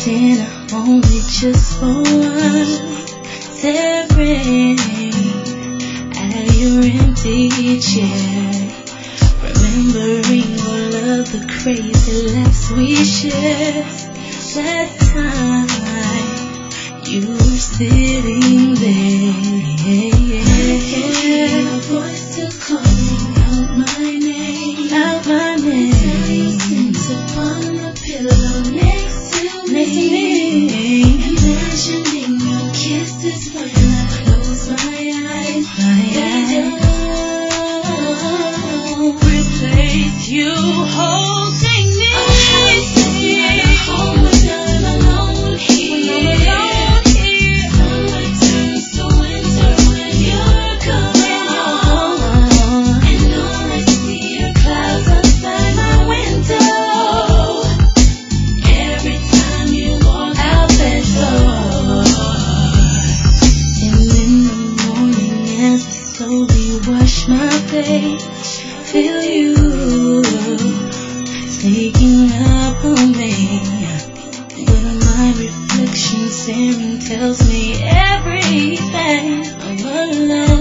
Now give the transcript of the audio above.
dinner only just for one. Staring at your empty chair, remembering all of the crazy laughs we shared. That time you were sitting there. A voice to calling out my name, until you sent upon the pillow next to me. Imagining your kisses when I close my eyes. They don't replace you holding me. Wash my face, feel you sneaking up on me, but my reflection staring tells me everything. I'm alone.